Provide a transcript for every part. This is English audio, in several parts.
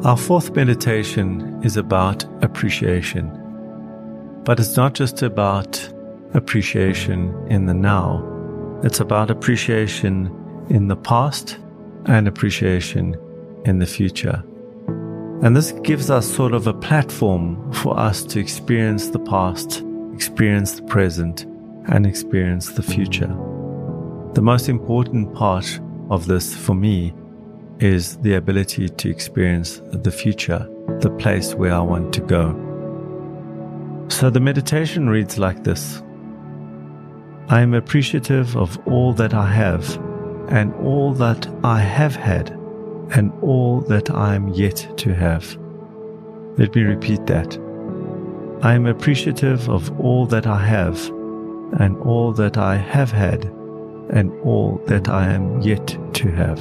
Our fourth meditation is about appreciation. But it's not just about appreciation in the now. It's about appreciation in the past and appreciation in the future. And this gives us sort of a platform for us to experience the past, experience the present, and experience the future. The most important part of this for me is the ability to experience the future, the place where I want to go. So the meditation reads like this: I am appreciative of all that I have, and all that I have had, and all that I am yet to have. Let me repeat that. I am appreciative of all that I have, and all that I have had, and all that I am yet to have.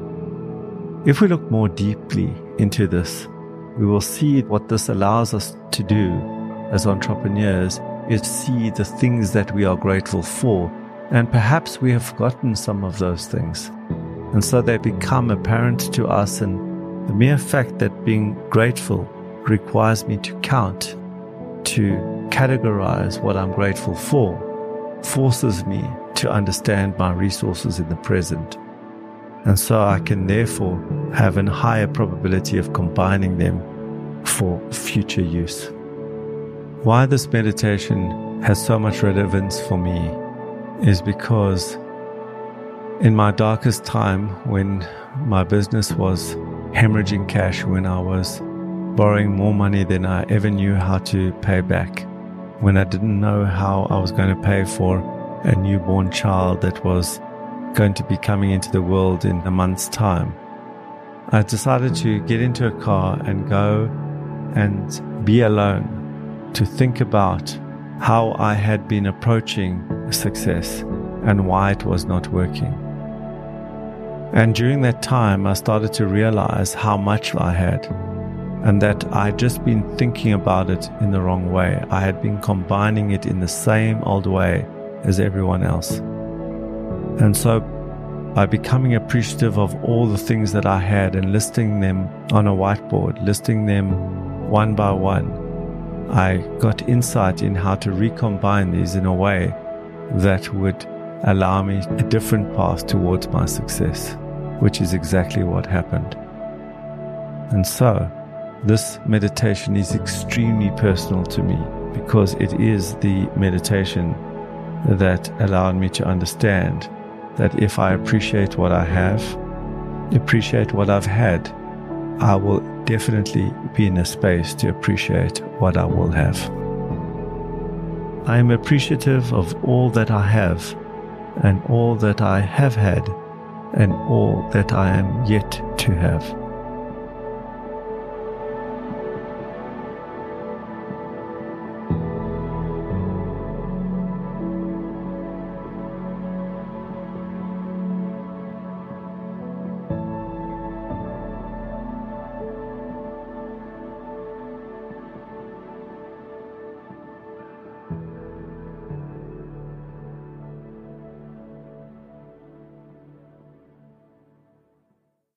If we look more deeply into this, we will see what this allows us to do as entrepreneurs is see the things that we are grateful for, and perhaps we have forgotten some of those things. And so they become apparent to us, and the mere fact that being grateful requires me to count, to categorize what I'm grateful for, forces me to understand my resources in the present. And so I can therefore have a higher probability of combining them for future use. Why this meditation has so much relevance for me is because in my darkest time, when my business was hemorrhaging cash, when I was borrowing more money than I ever knew how to pay back, when I didn't know how I was going to pay for a newborn child that was going to be coming into the world in a month's time, I decided to get into a car and go and be alone, to think about how I had been approaching success and why it was not working. And during that time, I started to realize how much I had, and that I had just been thinking about it in the wrong way. I had been combining it in the same old way as everyone else. And so by becoming appreciative of all the things that I had and listing them on a whiteboard, listing them one by one, I got insight in how to recombine these in a way that would allow me a different path towards my success, which is exactly what happened. And so this meditation is extremely personal to me, because it is the meditation that allowed me to understand that if I appreciate what I have, appreciate what I've had, I will definitely be in a space to appreciate what I will have. I am appreciative of all that I have, and all that I have had, and all that I am yet to have.